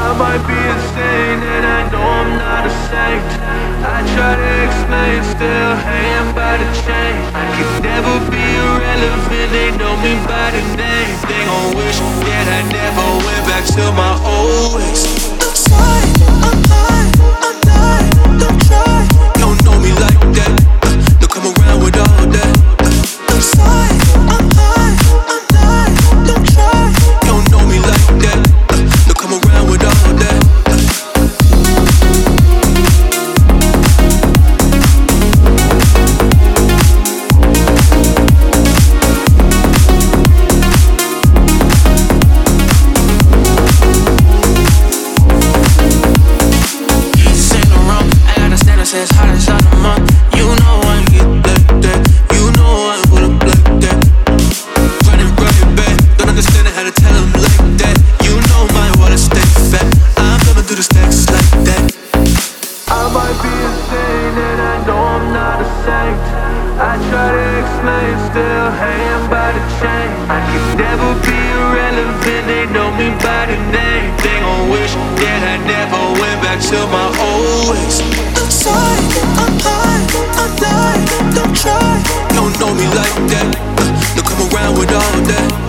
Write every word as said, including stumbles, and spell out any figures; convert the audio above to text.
I might be insane and I know I'm not a saint. I try to explain, still hanging by the chain. I could never be irrelevant, they know me by the name. They gon' wish that I never went back to my old ways. I'm sorry, I'm high, I'm not, don't try. You don't know me like that, uh, don't come around with all that. uh, I'm sorry, I'm high, I'm not, don't try. You don't know me like that, uh, don't come around with all that. As hot as out the month, you know I get like that. You know I pull up like that. Running right back, don't understand how to tell them like that. You know my water stay fat. I'm coming through the stacks like that. I might be insane and I know I'm not a saint. I try to explain, still hanging by the chain. I could never be irrelevant, they know me by the name. They gon' wish that I never went back to my old ways. I'm sorry, I'm high, I'm not, don't try. You don't know me like that, uh, don't come around with all that.